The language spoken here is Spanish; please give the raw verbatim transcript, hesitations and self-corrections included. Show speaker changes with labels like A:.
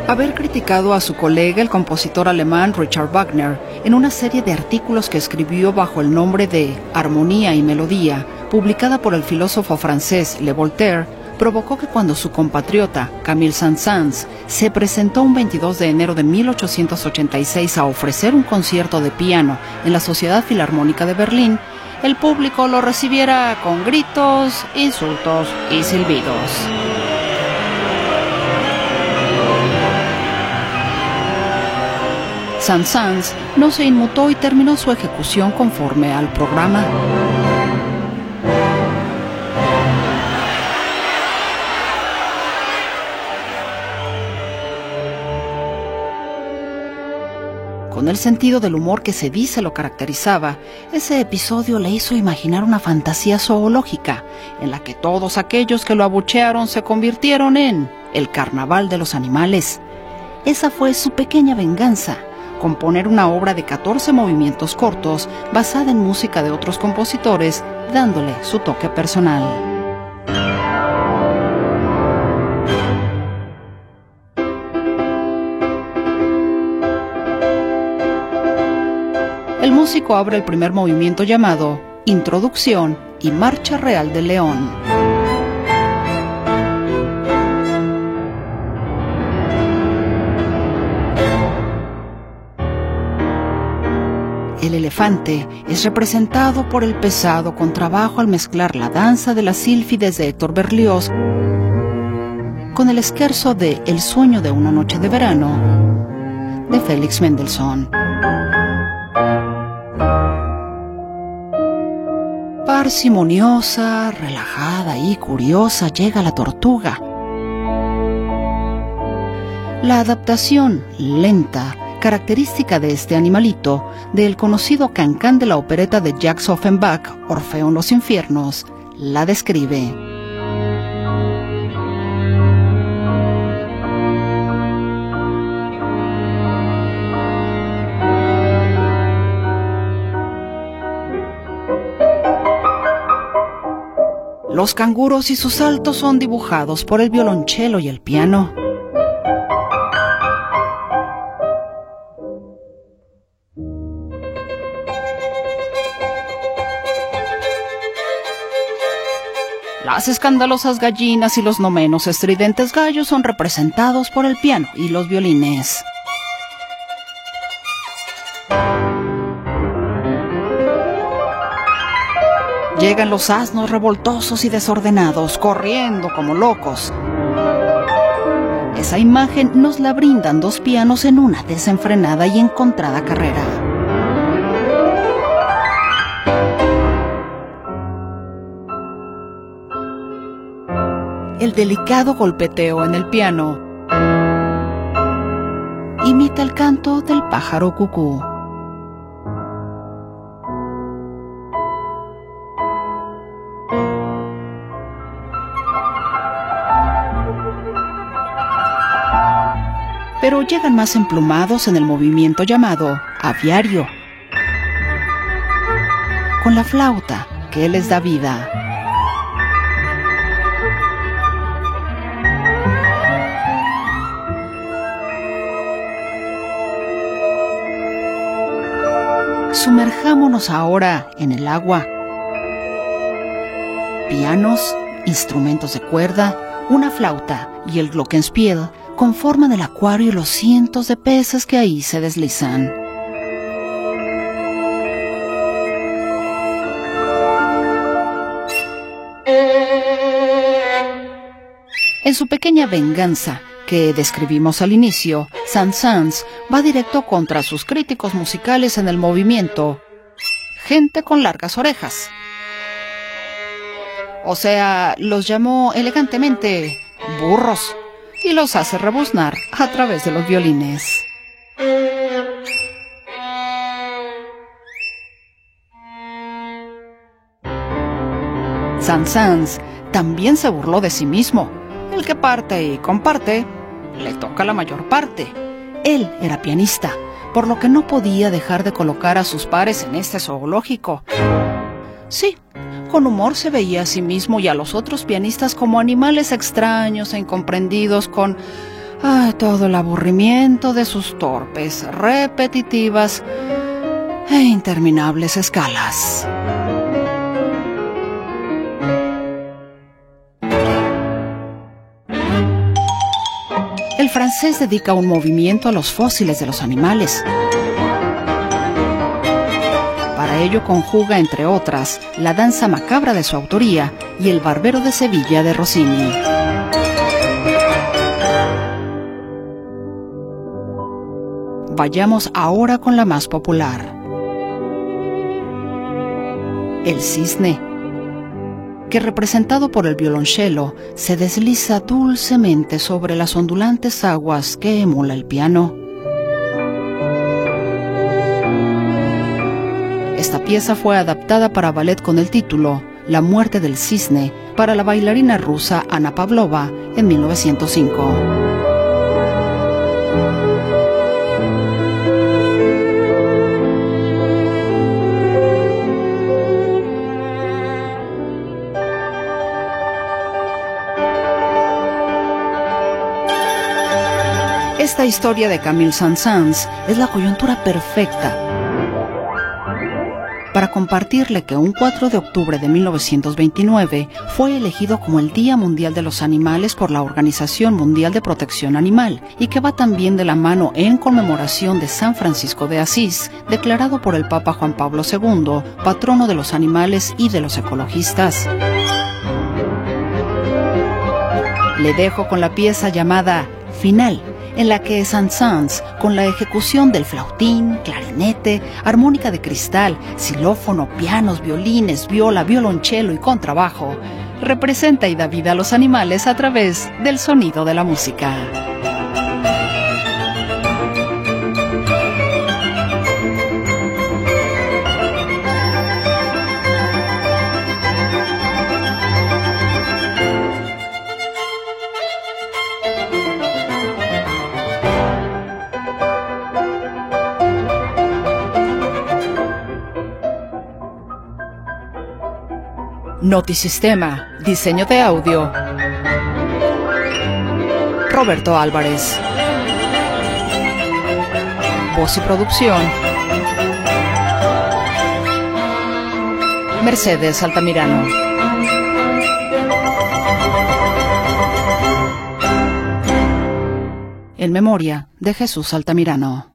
A: haber criticado a su colega, el compositor alemán Richard Wagner, en una serie de artículos que escribió bajo el nombre de Armonía y Melodía, publicada por el filósofo francés Le Voltaire, provocó que cuando su compatriota, Camille Saint-Saëns, se presentó un veintidós de enero de mil ochocientos ochenta y seis a ofrecer un concierto de piano en la Sociedad Filarmónica de Berlín, el público lo recibiera con gritos, insultos y silbidos. Saint-Saëns no se inmutó y terminó su ejecución conforme al programa. Con el sentido del humor que se dice lo caracterizaba, ese episodio le hizo imaginar una fantasía zoológica, en la que todos aquellos que lo abuchearon se convirtieron en el carnaval de los animales. Esa fue su pequeña venganza, componer una obra de catorce movimientos cortos, basada en música de otros compositores, dándole su toque personal. El músico abre el primer movimiento llamado Introducción y Marcha Real del León. El elefante es representado por el pesado contrabajo al mezclar la danza de las sílfides de Héctor Berlioz con el scherzo de El sueño de una noche de verano de Félix Mendelssohn. Parsimoniosa, relajada y curiosa llega la tortuga. La adaptación lenta, característica de este animalito, del conocido cancán de la opereta de Jacques Offenbach, Orfeo en los infiernos, la describe. Los canguros y sus saltos son dibujados por el violonchelo y el piano. Las escandalosas gallinas y los no menos estridentes gallos son representados por el piano y los violines. Llegan los asnos revoltosos y desordenados, corriendo como locos. Esa imagen nos la brindan dos pianos en una desenfrenada y encontrada carrera. El delicado golpeteo en el piano imita el canto del pájaro cucú. Pero llegan más emplumados en el movimiento llamado aviario, con la flauta que les da vida. Sumerjámonos ahora en el agua. Pianos, instrumentos de cuerda, una flauta y el glockenspiel conforman el acuario y los cientos de peces que ahí se deslizan. En su pequeña venganza, que describimos al inicio, Saint-Saëns va directo contra sus críticos musicales en el movimiento Gente con largas orejas. O sea, los llamó elegantemente burros y los hace rebuznar a través de los violines. Saint-Saëns también se burló de sí mismo. El que parte y comparte, le toca la mayor parte. Él era pianista, por lo que no podía dejar de colocar a sus pares en este zoológico. Sí, con humor se veía a sí mismo y a los otros pianistas como animales extraños e incomprendidos, con Ay, todo el aburrimiento de sus torpes, repetitivas e interminables escalas. El francés dedica un movimiento a los fósiles de los animales. Para ello conjuga, entre otras, la danza macabra de su autoría y el Barbero de Sevilla de Rossini. Vayamos ahora con la más popular. El cisne, que representado por el violonchelo, se desliza dulcemente sobre las ondulantes aguas que emula el piano. Esta pieza fue adaptada para ballet con el título La muerte del cisne para la bailarina rusa Anna Pavlova en mil novecientos cinco. Esta historia de Camille Saint-Saëns es la coyuntura perfecta para compartirle que un cuatro de octubre de mil novecientos veintinueve fue elegido como el Día Mundial de los Animales por la Organización Mundial de Protección Animal y que va también de la mano en conmemoración de San Francisco de Asís, declarado por el Papa Juan Pablo segundo, patrono de los animales y de los ecologistas. Le dejo con la pieza llamada Final, en la que Saint-Saëns, con la ejecución del flautín, clarinete, armónica de cristal, xilófono, pianos, violines, viola, violonchelo y contrabajo, representa y da vida a los animales a través del sonido de la música. Notisistema, diseño de audio, Roberto Álvarez. Voz y producción, Mercedes Altamirano. En memoria de Jesús Altamirano.